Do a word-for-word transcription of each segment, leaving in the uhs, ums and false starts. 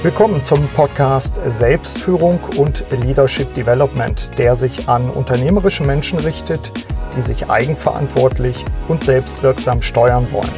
Willkommen zum Podcast Selbstführung und Leadership Development, der sich an unternehmerische Menschen richtet, die sich eigenverantwortlich und selbstwirksam steuern wollen.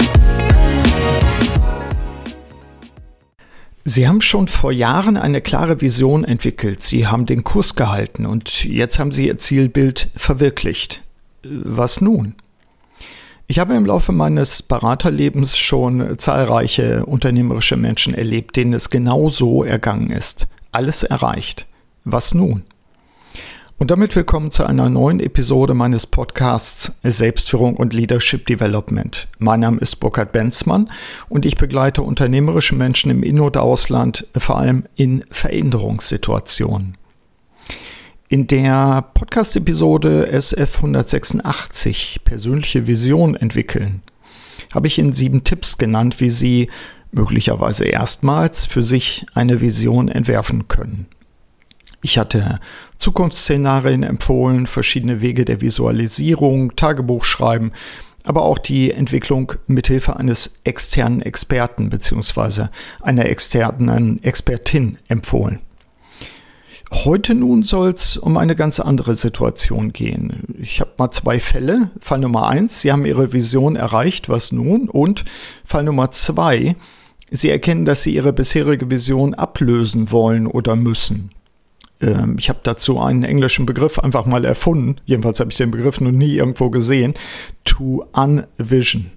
Sie haben schon vor Jahren eine klare Vision entwickelt. Sie haben den Kurs gehalten und jetzt haben Sie Ihr Zielbild verwirklicht. Was nun? Ich habe im Laufe meines Beraterlebens schon zahlreiche unternehmerische Menschen erlebt, denen es genau so ergangen ist. Alles erreicht. Was nun? Und damit willkommen zu einer neuen Episode meines Podcasts Selbstführung und Leadership Development. Mein Name ist Burkhard Benzmann und ich begleite unternehmerische Menschen im In- und Ausland, vor allem in Veränderungssituationen. In der Podcast-Episode S F hundertsechsundachtzig, persönliche Vision entwickeln, habe ich Ihnen sieben Tipps genannt, wie Sie möglicherweise erstmals für sich eine Vision entwerfen können. Ich hatte Zukunftsszenarien empfohlen, verschiedene Wege der Visualisierung, Tagebuchschreiben, aber auch die Entwicklung mithilfe eines externen Experten bzw. einer externen Expertin empfohlen. Heute nun soll es um eine ganz andere Situation gehen. Ich habe mal zwei Fälle. Fall Nummer eins, Sie haben Ihre Vision erreicht, was nun? Und Fall Nummer zwei, Sie erkennen, dass Sie Ihre bisherige Vision ablösen wollen oder müssen. Ähm, ich habe dazu einen englischen Begriff einfach mal erfunden. Jedenfalls habe ich den Begriff noch nie irgendwo gesehen. To unvision.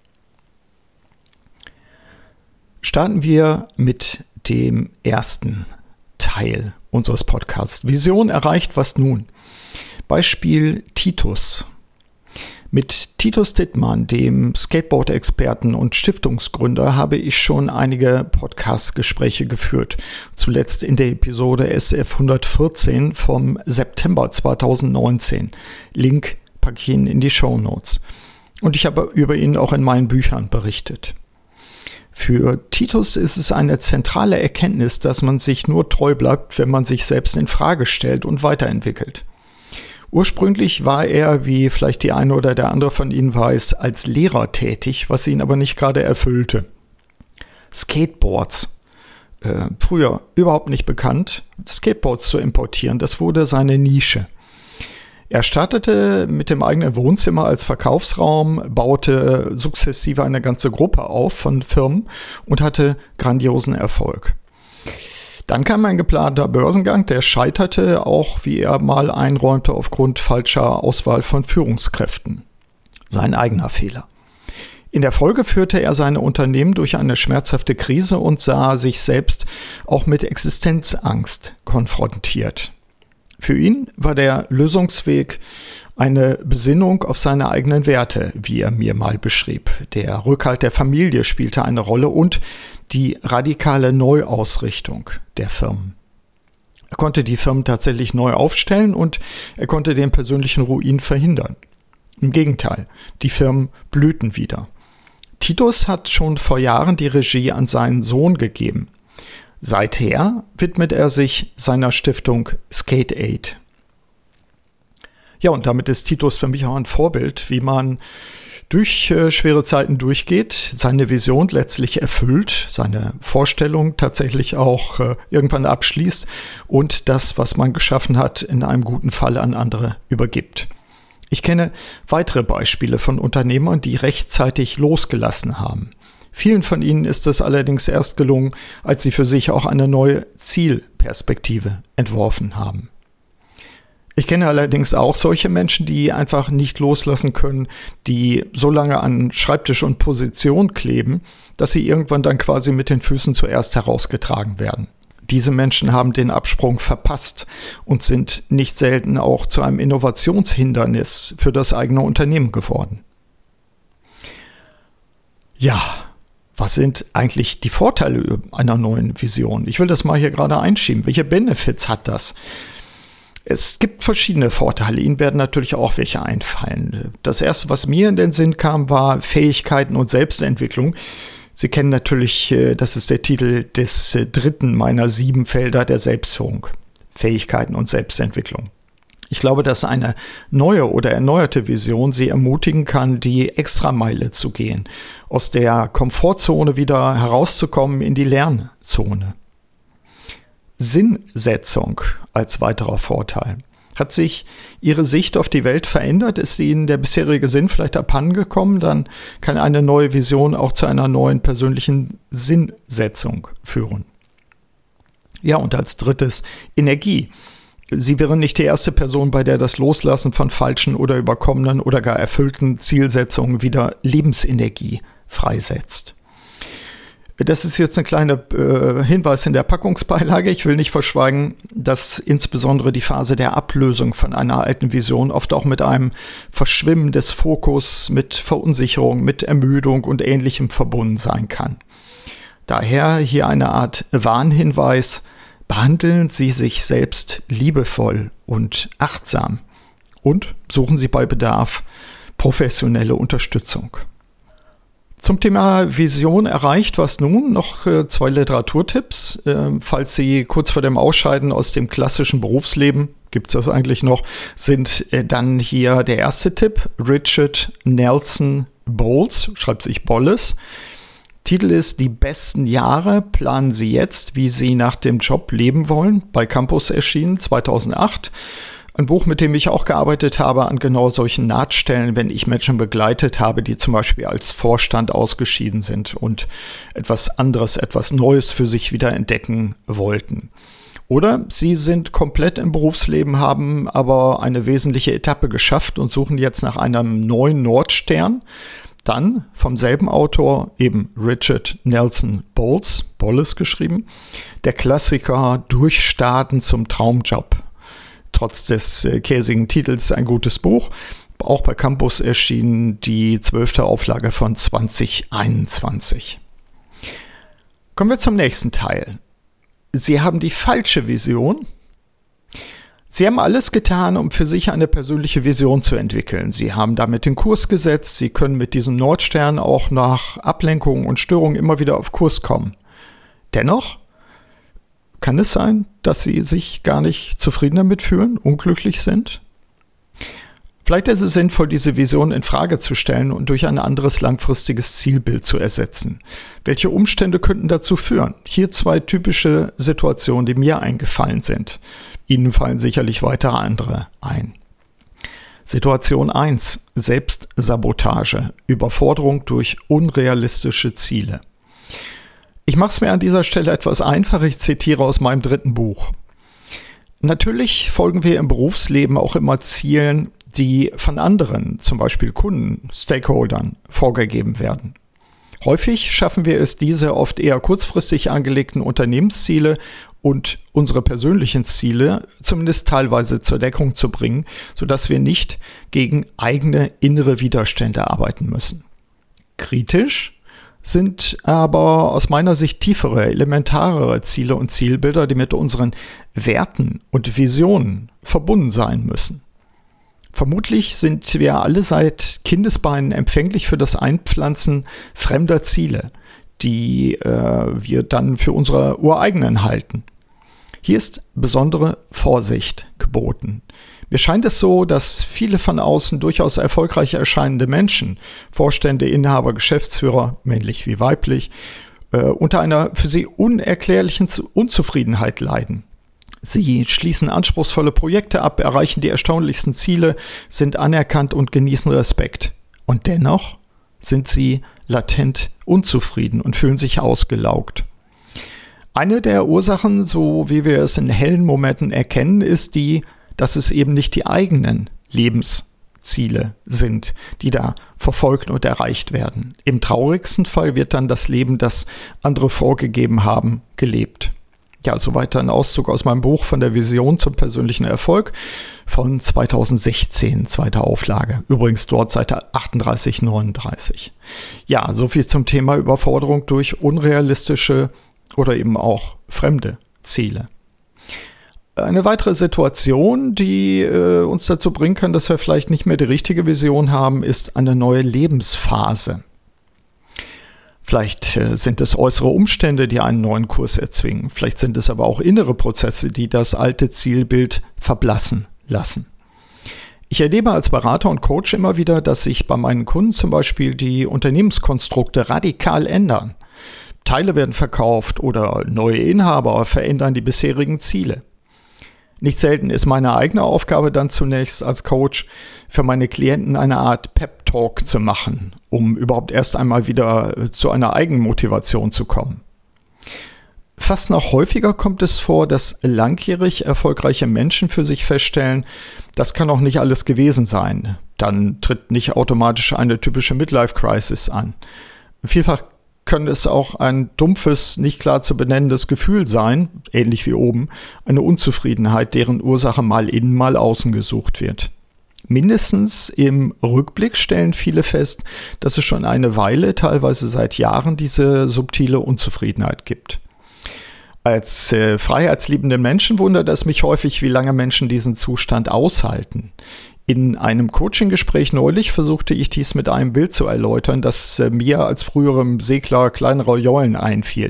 Starten wir mit dem ersten Teil unseres Podcasts. Vision erreicht, was nun? Beispiel Titus. Mit Titus Dittmann, dem Skateboard-Experten und Stiftungsgründer, habe ich schon einige Podcast-Gespräche geführt. Zuletzt in der Episode S F hundertvierzehn vom September zweitausendneunzehn. Link packe ich Ihnen in die Shownotes. Und ich habe über ihn auch in meinen Büchern berichtet. Für Titus ist es eine zentrale Erkenntnis, dass man sich nur treu bleibt, wenn man sich selbst in Frage stellt und weiterentwickelt. Ursprünglich war er, wie vielleicht die eine oder der andere von Ihnen weiß, als Lehrer tätig, was ihn aber nicht gerade erfüllte. Skateboards, äh, früher überhaupt nicht bekannt, Skateboards zu importieren, das wurde seine Nische. Er startete mit dem eigenen Wohnzimmer als Verkaufsraum, baute sukzessive eine ganze Gruppe auf von Firmen und hatte grandiosen Erfolg. Dann kam ein geplanter Börsengang, der scheiterte, auch wie er mal einräumte, aufgrund falscher Auswahl von Führungskräften. Sein eigener Fehler. In der Folge führte er seine Unternehmen durch eine schmerzhafte Krise und sah sich selbst auch mit Existenzangst konfrontiert. Für ihn war der Lösungsweg eine Besinnung auf seine eigenen Werte, wie er mir mal beschrieb. Der Rückhalt der Familie spielte eine Rolle und die radikale Neuausrichtung der Firmen. Er konnte die Firmen tatsächlich neu aufstellen und er konnte den persönlichen Ruin verhindern. Im Gegenteil, die Firmen blühten wieder. Titus hat schon vor Jahren die Regie an seinen Sohn gegeben. Seither widmet er sich seiner Stiftung Skate Aid. Ja, und damit ist Titus für mich auch ein Vorbild, wie man durch äh, schwere Zeiten durchgeht, seine Vision letztlich erfüllt, seine Vorstellung tatsächlich auch äh, irgendwann abschließt und das, was man geschaffen hat, in einem guten Fall an andere übergibt. Ich kenne weitere Beispiele von Unternehmern, die rechtzeitig losgelassen haben. Vielen von ihnen ist es allerdings erst gelungen, als sie für sich auch eine neue Zielperspektive entworfen haben. Ich kenne allerdings auch solche Menschen, die einfach nicht loslassen können, die so lange an Schreibtisch und Position kleben, dass sie irgendwann dann quasi mit den Füßen zuerst herausgetragen werden. Diese Menschen haben den Absprung verpasst und sind nicht selten auch zu einem Innovationshindernis für das eigene Unternehmen geworden. Ja. Was sind eigentlich die Vorteile einer neuen Vision? Ich will das mal hier gerade einschieben. Welche Benefits hat das? Es gibt verschiedene Vorteile. Ihnen werden natürlich auch welche einfallen. Das erste, was mir in den Sinn kam, war Fähigkeiten und Selbstentwicklung. Sie kennen natürlich, das ist der Titel des dritten meiner sieben Felder der Selbstführung. Fähigkeiten und Selbstentwicklung. Ich glaube, dass eine neue oder erneuerte Vision Sie ermutigen kann, die Extrameile zu gehen, aus der Komfortzone wieder herauszukommen in die Lernzone. Sinnsetzung als weiterer Vorteil. Hat sich Ihre Sicht auf die Welt verändert? Ist Ihnen der bisherige Sinn vielleicht abhandengekommen? Dann kann eine neue Vision auch zu einer neuen persönlichen Sinnsetzung führen. Ja, und als drittes Energie. Sie wären nicht die erste Person, bei der das Loslassen von falschen oder überkommenen oder gar erfüllten Zielsetzungen wieder Lebensenergie freisetzt. Das ist jetzt ein kleiner äh, Hinweis in der Packungsbeilage. Ich will nicht verschweigen, dass insbesondere die Phase der Ablösung von einer alten Vision oft auch mit einem Verschwimmen des Fokus, mit Verunsicherung, mit Ermüdung und Ähnlichem verbunden sein kann. Daher hier eine Art Warnhinweis: Behandeln Sie sich selbst liebevoll und achtsam und suchen Sie bei Bedarf professionelle Unterstützung. Zum Thema Vision erreicht, was nun? Noch äh, zwei Literaturtipps. Äh, falls Sie kurz vor dem Ausscheiden aus dem klassischen Berufsleben, gibt es das eigentlich noch, sind äh, dann hier der erste Tipp: Richard Nelson Bowles, schreibt sich Bolles. Titel ist Die besten Jahre planen Sie jetzt, wie Sie nach dem Job leben wollen, bei Campus erschienen, zweitausendacht. Ein Buch, mit dem ich auch gearbeitet habe an genau solchen Nahtstellen, wenn ich Menschen begleitet habe, die zum Beispiel als Vorstand ausgeschieden sind und etwas anderes, etwas Neues für sich wieder entdecken wollten. Oder sie sind komplett im Berufsleben, haben aber eine wesentliche Etappe geschafft und suchen jetzt nach einem neuen Nordstern. Dann vom selben Autor, eben Richard Nelson Bowles, Bolles geschrieben, der Klassiker Durchstarten zum Traumjob. Trotz des äh, käsigen Titels ein gutes Buch. Auch bei Campus erschien die zwölfte Auflage von zwanzig einundzwanzig. Kommen wir zum nächsten Teil. Sie haben die falsche Vision. Sie haben alles getan, um für sich eine persönliche Vision zu entwickeln. Sie haben damit den Kurs gesetzt. Sie können mit diesem Nordstern auch nach Ablenkungen und Störungen immer wieder auf Kurs kommen. Dennoch kann es sein, dass Sie sich gar nicht zufrieden damit fühlen, unglücklich sind? Vielleicht ist es sinnvoll, diese Vision in Frage zu stellen und durch ein anderes langfristiges Zielbild zu ersetzen. Welche Umstände könnten dazu führen? Hier zwei typische Situationen, die mir eingefallen sind. Ihnen fallen sicherlich weitere andere ein. Situation eins: Selbstsabotage, Überforderung durch unrealistische Ziele. Ich mache es mir an dieser Stelle etwas einfach, ich zitiere aus meinem dritten Buch. Natürlich folgen wir im Berufsleben auch immer Zielen, die von anderen, zum Beispiel Kunden, Stakeholdern, vorgegeben werden. Häufig schaffen wir es, diese oft eher kurzfristig angelegten Unternehmensziele und unsere persönlichen Ziele zumindest teilweise zur Deckung zu bringen, sodass wir nicht gegen eigene innere Widerstände arbeiten müssen. Kritisch sind aber aus meiner Sicht tiefere, elementarere Ziele und Zielbilder, die mit unseren Werten und Visionen verbunden sein müssen. Vermutlich sind wir alle seit Kindesbeinen empfänglich für das Einpflanzen fremder Ziele, die äh, wir dann für unsere ureigenen halten. Hier ist besondere Vorsicht geboten. Mir scheint es so, dass viele von außen durchaus erfolgreich erscheinende Menschen, Vorstände, Inhaber, Geschäftsführer, männlich wie weiblich, äh, unter einer für sie unerklärlichen Unzufriedenheit leiden. Sie schließen anspruchsvolle Projekte ab, erreichen die erstaunlichsten Ziele, sind anerkannt und genießen Respekt. Und dennoch sind sie latent unzufrieden und fühlen sich ausgelaugt. Eine der Ursachen, so wie wir es in hellen Momenten erkennen, ist die, dass es eben nicht die eigenen Lebensziele sind, die da verfolgt und erreicht werden. Im traurigsten Fall wird dann das Leben, das andere vorgegeben haben, gelebt. Ja, soweit ein Auszug aus meinem Buch von der Vision zum persönlichen Erfolg von zweitausendsechzehn, zweite Auflage. Übrigens dort Seite achtunddreißig, neununddreißig. Ja, soviel zum Thema Überforderung durch unrealistische oder eben auch fremde Ziele. Eine weitere Situation, die äh, uns dazu bringen kann, dass wir vielleicht nicht mehr die richtige Vision haben, ist eine neue Lebensphase. Vielleicht äh, sind es äußere Umstände, die einen neuen Kurs erzwingen. Vielleicht sind es aber auch innere Prozesse, die das alte Zielbild verblassen lassen. Ich erlebe als Berater und Coach immer wieder, dass sich bei meinen Kunden zum Beispiel die Unternehmenskonstrukte radikal ändern. Teile werden verkauft oder neue Inhaber verändern die bisherigen Ziele. Nicht selten ist meine eigene Aufgabe dann zunächst als Coach für meine Klienten eine Art Pep-Talk zu machen, um überhaupt erst einmal wieder zu einer Eigenmotivation zu kommen. Fast noch häufiger kommt es vor, dass langjährig erfolgreiche Menschen für sich feststellen, das kann auch nicht alles gewesen sein. Dann tritt nicht automatisch eine typische Midlife-Crisis an. Vielfach kann es auch ein dumpfes, nicht klar zu benennendes Gefühl sein, ähnlich wie oben, eine Unzufriedenheit, deren Ursache mal innen, mal außen gesucht wird. Mindestens im Rückblick stellen viele fest, dass es schon eine Weile, teilweise seit Jahren, diese subtile Unzufriedenheit gibt. Als äh, freiheitsliebende Menschen wundert es mich häufig, wie lange Menschen diesen Zustand aushalten. In einem Coaching-Gespräch neulich versuchte ich dies mit einem Bild zu erläutern, das äh, mir als früherem Segler kleinerer Jollen einfiel.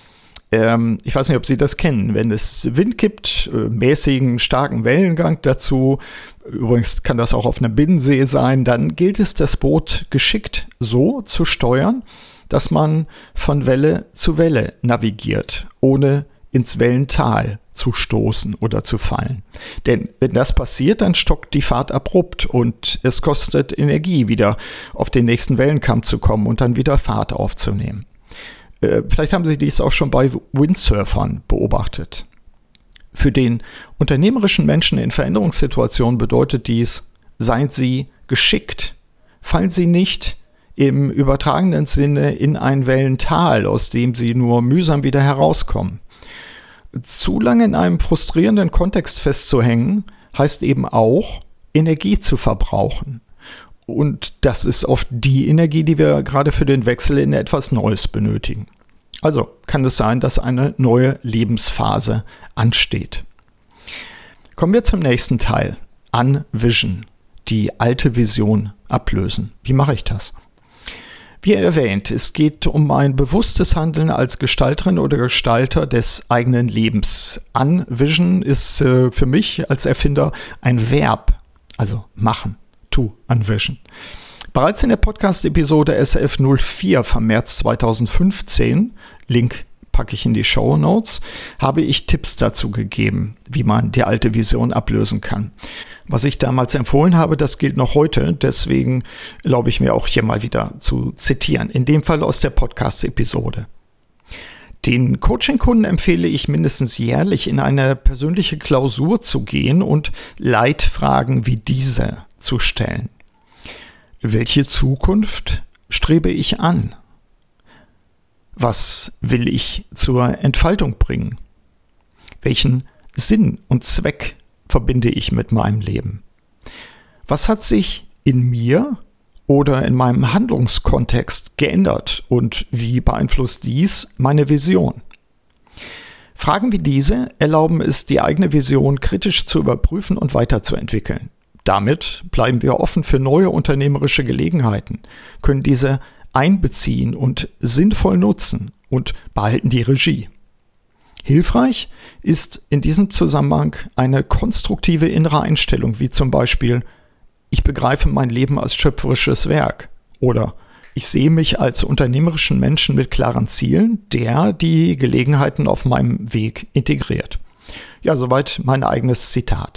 Ähm, ich weiß nicht, ob Sie das kennen. Wenn es Wind gibt, äh, mäßigen, starken Wellengang dazu, übrigens kann das auch auf einem Binnensee sein, dann gilt es, das Boot geschickt so zu steuern, dass man von Welle zu Welle navigiert, ohne ins Wellental zu stoßen oder zu fallen. Denn wenn das passiert, dann stockt die Fahrt abrupt und es kostet Energie, wieder auf den nächsten Wellenkamm zu kommen und dann wieder Fahrt aufzunehmen. Äh, vielleicht haben Sie dies auch schon bei Windsurfern beobachtet. Für den unternehmerischen Menschen in Veränderungssituationen bedeutet dies, seien Sie geschickt, fallen Sie nicht im übertragenen Sinne in ein Wellental, aus dem Sie nur mühsam wieder herauskommen. Zu lange in einem frustrierenden Kontext festzuhängen, heißt eben auch, Energie zu verbrauchen. Und das ist oft die Energie, die wir gerade für den Wechsel in etwas Neues benötigen. Also kann es sein, dass eine neue Lebensphase ansteht. Kommen wir zum nächsten Teil. Unvision, die alte Vision ablösen. Wie mache ich das? Wie erwähnt, es geht um ein bewusstes Handeln als Gestalterin oder Gestalter des eigenen Lebens. Unvision ist äh, für mich als Erfinder ein Verb, also machen, to unvision. Bereits in der Podcast-Episode S F null vier vom März zweitausendfünfzehn, Link packe ich in die Shownotes, habe ich Tipps dazu gegeben, wie man die alte Vision ablösen kann. Was ich damals empfohlen habe, das gilt noch heute, deswegen erlaube ich mir auch hier mal wieder zu zitieren, in dem Fall aus der Podcast-Episode. Den Coaching-Kunden empfehle ich mindestens jährlich in eine persönliche Klausur zu gehen und Leitfragen wie diese zu stellen. Welche Zukunft strebe ich an? Was will ich zur Entfaltung bringen? Welchen Sinn und Zweck verbinde ich mit meinem Leben? Was hat sich in mir oder in meinem Handlungskontext geändert und wie beeinflusst dies meine Vision? Fragen wie diese erlauben es, die eigene Vision kritisch zu überprüfen und weiterzuentwickeln. Damit bleiben wir offen für neue unternehmerische Gelegenheiten, können diese einbeziehen und sinnvoll nutzen und behalten die Regie. Hilfreich ist in diesem Zusammenhang eine konstruktive innere Einstellung, wie zum Beispiel, ich begreife mein Leben als schöpferisches Werk oder ich sehe mich als unternehmerischen Menschen mit klaren Zielen, der die Gelegenheiten auf meinem Weg integriert. Ja, soweit mein eigenes Zitat.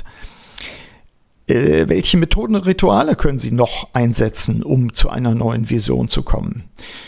Äh, welche Methoden und Rituale können Sie noch einsetzen, um zu einer neuen Vision zu kommen?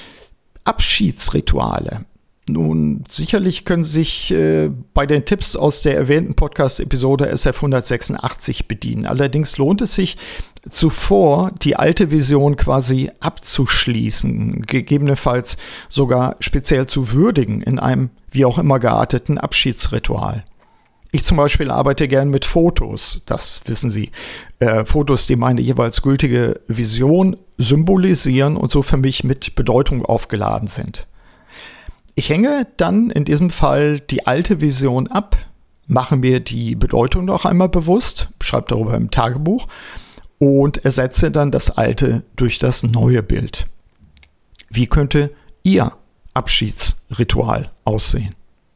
Abschiedsrituale. Nun, sicherlich können Sie sich äh, bei den Tipps aus der erwähnten Podcast-Episode S F hundertsechsundachtzig bedienen. Allerdings lohnt es sich, zuvor die alte Vision quasi abzuschließen, gegebenenfalls sogar speziell zu würdigen in einem wie auch immer gearteten Abschiedsritual. Ich zum Beispiel arbeite gern mit Fotos, das wissen Sie. Äh, Fotos, die meine jeweils gültige Vision symbolisieren und so für mich mit Bedeutung aufgeladen sind. Ich hänge dann in diesem Fall die alte Vision ab, mache mir die Bedeutung noch einmal bewusst, schreibe darüber im Tagebuch und ersetze dann das alte durch das neue Bild. Wie könnte Ihr Abschiedsritual aussehen?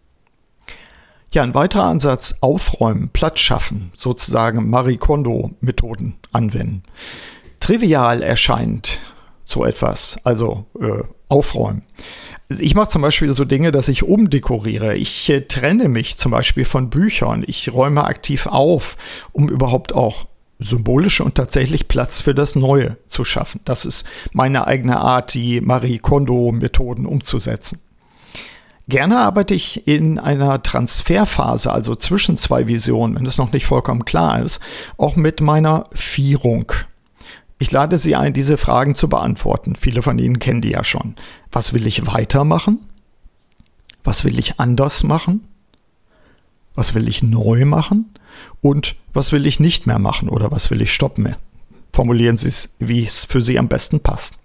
Ja, ein weiterer Ansatz, aufräumen, Platz schaffen, sozusagen Marie Kondo-Methoden anwenden. Trivial erscheint so etwas, also äh, aufräumen. Ich mache zum Beispiel so Dinge, dass ich umdekoriere. Ich äh, trenne mich zum Beispiel von Büchern. Ich räume aktiv auf, um überhaupt auch symbolisch und tatsächlich Platz für das Neue zu schaffen. Das ist meine eigene Art, die Marie Kondo-Methoden umzusetzen. Gerne arbeite ich in einer Transferphase, also zwischen zwei Visionen, wenn das noch nicht vollkommen klar ist, auch mit meiner Vierung. Ich lade Sie ein, diese Fragen zu beantworten. Viele von Ihnen kennen die ja schon. Was will ich weitermachen? Was will ich anders machen? Was will ich neu machen? Und was will ich nicht mehr machen oder was will ich stoppen? Formulieren Sie es, wie es für Sie am besten passt.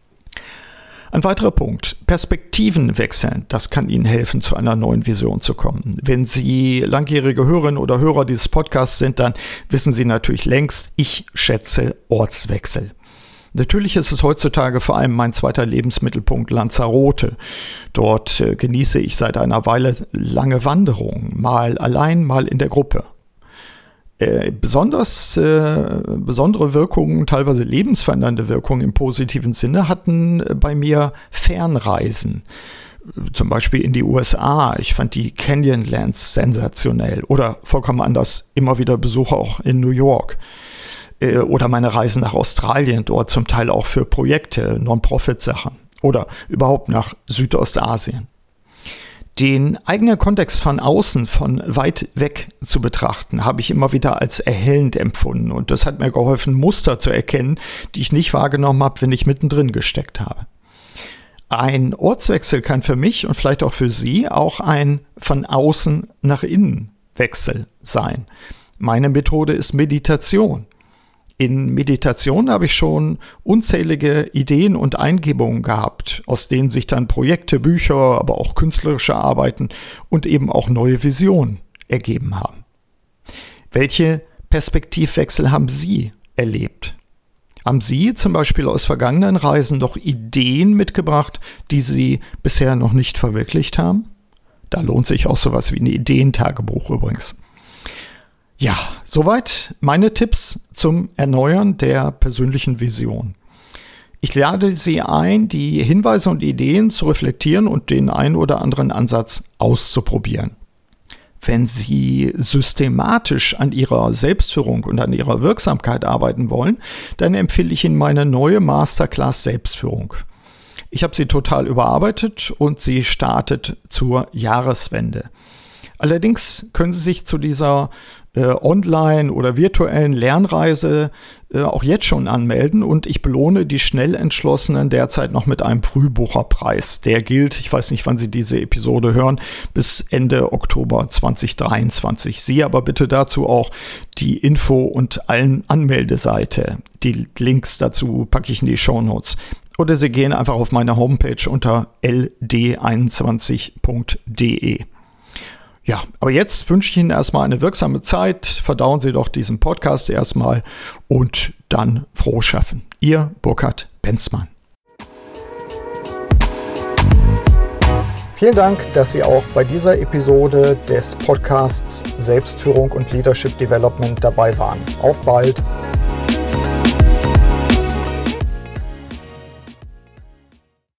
Ein weiterer Punkt, Perspektiven wechseln, das kann Ihnen helfen, zu einer neuen Vision zu kommen. Wenn Sie langjährige Hörerinnen oder Hörer dieses Podcasts sind, dann wissen Sie natürlich längst, ich schätze Ortswechsel. Natürlich ist es heutzutage vor allem mein zweiter Lebensmittelpunkt Lanzarote. Dort äh, genieße ich seit einer Weile lange Wanderungen, mal allein, mal in der Gruppe. Äh, besonders äh, besondere Wirkungen, teilweise lebensverändernde Wirkungen im positiven Sinne hatten äh, bei mir Fernreisen. Zum Beispiel in die U S A. Ich fand die Canyonlands sensationell. Oder vollkommen anders, immer wieder Besuche auch in New York. Äh, oder meine Reisen nach Australien, dort zum Teil auch für Projekte, Non-Profit-Sachen. Oder überhaupt nach Südostasien. Den eigenen Kontext von außen, von weit weg zu betrachten, habe ich immer wieder als erhellend empfunden. Und das hat mir geholfen, Muster zu erkennen, die ich nicht wahrgenommen habe, wenn ich mittendrin gesteckt habe. Ein Ortswechsel kann für mich und vielleicht auch für Sie auch ein von außen nach innen Wechsel sein. Meine Methode ist Meditation. In Meditation habe ich schon unzählige Ideen und Eingebungen gehabt, aus denen sich dann Projekte, Bücher, aber auch künstlerische Arbeiten und eben auch neue Visionen ergeben haben. Welche Perspektivwechsel haben Sie erlebt? Haben Sie zum Beispiel aus vergangenen Reisen noch Ideen mitgebracht, die Sie bisher noch nicht verwirklicht haben? Da lohnt sich auch sowas wie ein Ideentagebuch übrigens. Ja, soweit meine Tipps zum Erneuern der persönlichen Vision. Ich lade Sie ein, die Hinweise und Ideen zu reflektieren und den einen oder anderen Ansatz auszuprobieren. Wenn Sie systematisch an Ihrer Selbstführung und an Ihrer Wirksamkeit arbeiten wollen, dann empfehle ich Ihnen meine neue Masterclass Selbstführung. Ich habe sie total überarbeitet und sie startet zur Jahreswende. Allerdings können Sie sich zu dieser äh, online- oder virtuellen Lernreise äh, auch jetzt schon anmelden und ich belohne die Schnellentschlossenen derzeit noch mit einem Frühbucherpreis. Der gilt, ich weiß nicht, wann Sie diese Episode hören, bis Ende Oktober zwanzig dreiundzwanzig. Sie aber bitte dazu auch die Info- und allen Anmeldeseite. Die Links dazu packe ich in die Shownotes. Oder Sie gehen einfach auf meine Homepage unter l d einundzwanzig punkt d e. Ja, aber jetzt wünsche ich Ihnen erstmal eine wirksame Zeit. Verdauen Sie doch diesen Podcast erstmal und dann frohes Schaffen. Ihr Burkhard Benzmann. Vielen Dank, dass Sie auch bei dieser Episode des Podcasts Selbstführung und Leadership Development dabei waren. Auf bald!